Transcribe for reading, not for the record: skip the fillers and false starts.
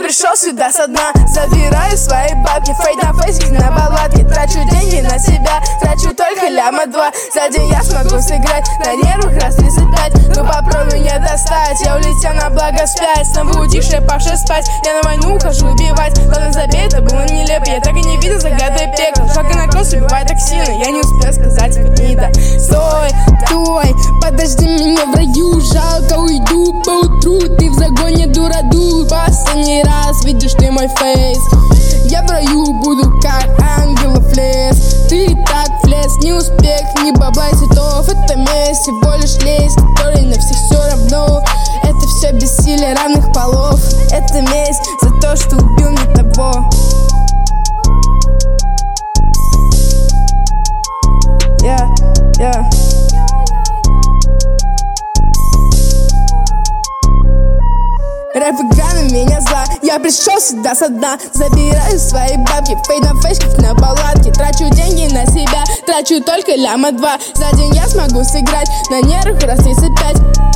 пришел сюда со дна, забираю свои бабки, фейк на фейсик, на балладке. Трачу деньги на себя, трачу только ляма 2. За день я смогу сыграть, на нервах раз 35. Ну попробуй не достать, я улетел на благо спять. Снова утише, павший спать, я на войну хожу убивать. Ладно, забей, это было нелепо, я так и не видел загадой пекла. Шаг и наркоз убивает токсины, я не успел сказать фанида. Стой, подожди меня в раю, жалко, уйду поутру. Ты в загоне, дураду, последний раз видишь ты мой фейс. Я в раю буду как ангелов лес. Ты и так влез, ни успех, ни бабла и цветов. Это месть, всего лишь лезть, который на всех все равно. Это все бессилие равных полов. Это месть за то, что убил не того. Рэп игра на меня зла, я пришел сюда со дна. Забираю свои бабки, фейк на фейских, на балладке. Трачу деньги на себя, трачу только ляма 2. За день я смогу сыграть, на нервах раз 35.